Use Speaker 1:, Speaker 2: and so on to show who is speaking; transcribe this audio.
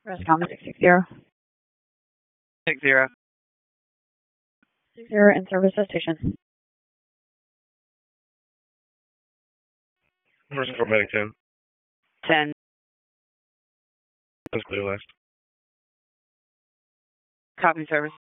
Speaker 1: Press comment 660.
Speaker 2: 60.
Speaker 1: 60 in service at station.
Speaker 3: First Corps Medic 10.
Speaker 2: 10.
Speaker 3: That's clear last.
Speaker 2: Copy service.